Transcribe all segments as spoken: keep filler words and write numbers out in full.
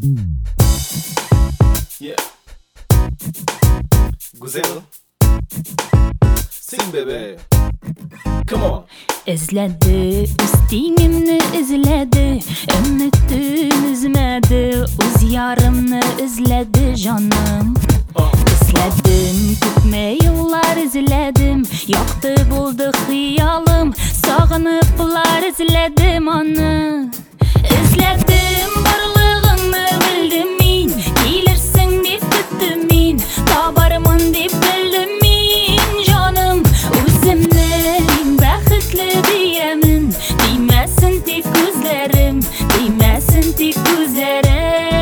Yeah. Güzel. Sing baby. Come on. İzledi, istingimni izledi, ümitim üzmedi, uz yarımni izledi canım. İzledim, kütme yıllar izledim, yoktı buldu hıyalım, sağınıplar izledim onu. İzledim, varlığını bildim min, gelirsin dip küttüm min, tabarımın dip bildim min canım. Üzümlerim baxtli diyemin, değmesin tek gözlerim, değmesin tek gözlerim.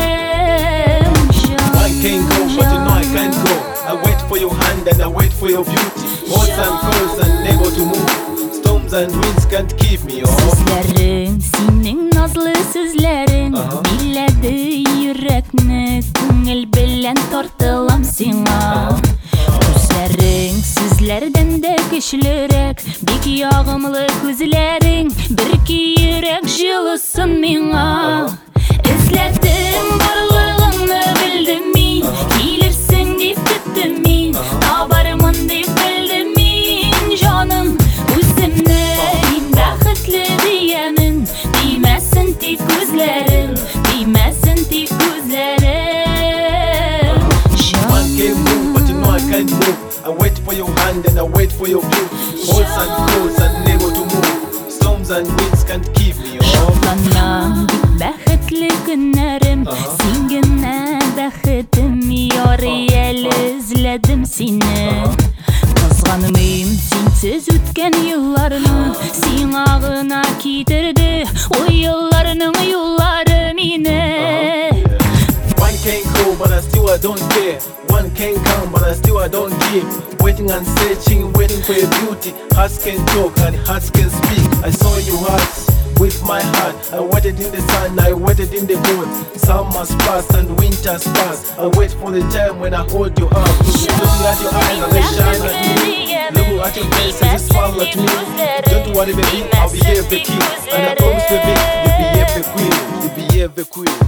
I can't go, but you know I can't go. I wait for your hand and I wait for your beauty. Hot and cold and never to move. Storms and winds can't keep me off. Sözlerin, senin nazlı sözlerin, billedi yürekni, көңіл bilen tortilam sina. Gözlerin, sizlerden de güçlürek, bek yağımlı gözlerin, bir ki yürek жылысын миңа. İzledim, varlığını bildim min, gelirsin dip küttüm min, tabarımın dip bildim min canım. Üzümlerim baxtli diyemin, değmesin tek gözlerim, değmesin tek gözlerim. I can't move, but you know I can't move. I wait for your hand and I wait for your beauty. Hot and cold and never to move. Storms and winds can't keep me off. Şoklanan bik baxtli günlerim, sen gene baxtim yar el izledim seni. Kızganmayım sensiz ötken yıllarını, sen ağına kitirdi o yıllarının yolları mine. One can't go, but I still I don't care. One can't come, but I still I don't give. Waiting and searching, waiting for your beauty. Hearts can talk and hearts can speak. I saw your hearts with my heart. I waited in the sun, I waited in the cold. Summers pass and winters pass. I wait for the time when I hold you up. Looking at your eyes and they shine at me. Looking at your face and you smile at me. Don't worry baby, I'll be here the king. And I promise baby, you'll be here the queen. You'll be here the queen.